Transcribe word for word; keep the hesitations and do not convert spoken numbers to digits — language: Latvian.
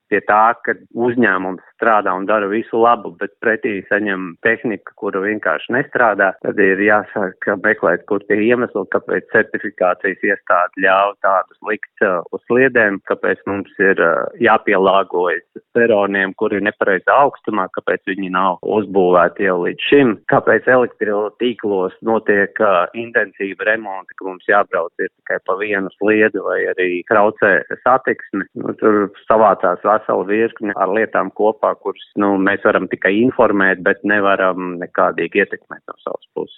pie tā, ka uzņēmums strādā un dara visu labu, bet pretī saņem tehniku, kura vienkārši nestrādā, tad ir jāsāk meklēt, kur tie iemesli, kāpēc certifikācijas iestāde ļauj tādus likt uh, uz sliedēm, kāpēc mums ir uh, jāpielāgojas peroniem, kuri ir nepareizā augstumā, kāpēc viņi nav uzbūvēti jau līdz šim, kāpēc elektrotīklos notiek uh, intensīva remonta, ka mums jābrauc ir tikai pa vienu sliedu vai arī traucē satiksmi. Nu, tur savācās vesela virkne ar lietām kopā, kuras, nu, mēs varam tikai informēt, bet nevaram nekādīgi ietekmēt no savas puses.